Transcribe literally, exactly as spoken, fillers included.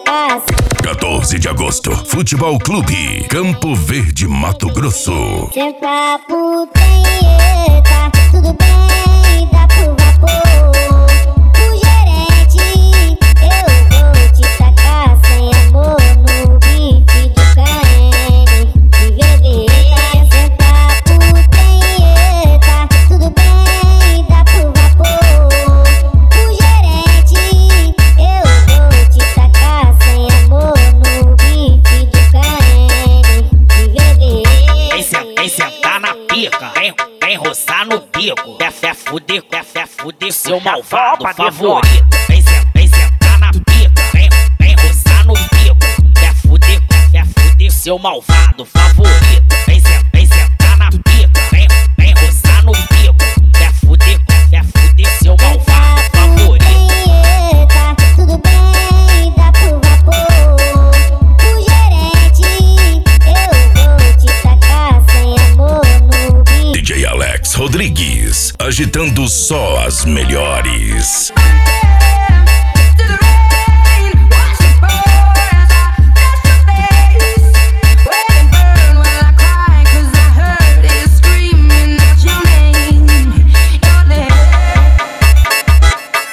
tacar. quatorze de agosto, Futebol Clube, Campo Verde, Mato Grosso. Senta putanheta, tudo bem, dá pro vapor. O gerente, eu vou te tacar sem amor no bife do Cayenne. De vermelha, senta putanheta, tudo bem, dá pro vapor. O gerente, eu vou te tacar sem amor no bife do Cayenne. De vermelha. Vem sentar, vem sentar na pica, vem, vem roçar no bico. Quer fé fuder, quer fé fuder, seu malvado favorito. Vem sentar, vem sentar na pica, vem, vem roçar no bico. Quer fuder, quer fé fuder, seu malvado favorito. Vem sentar, vem sentar na pica, vem, vem roçar no bico. Quer fuder, quer fé fuder, seu malvado favorito. Putanheta, tudo bem, dá pro vapor. O gerente, eu vou te tacar sem amor no bico. D J Alex Rodrigues, agitando só as melhores.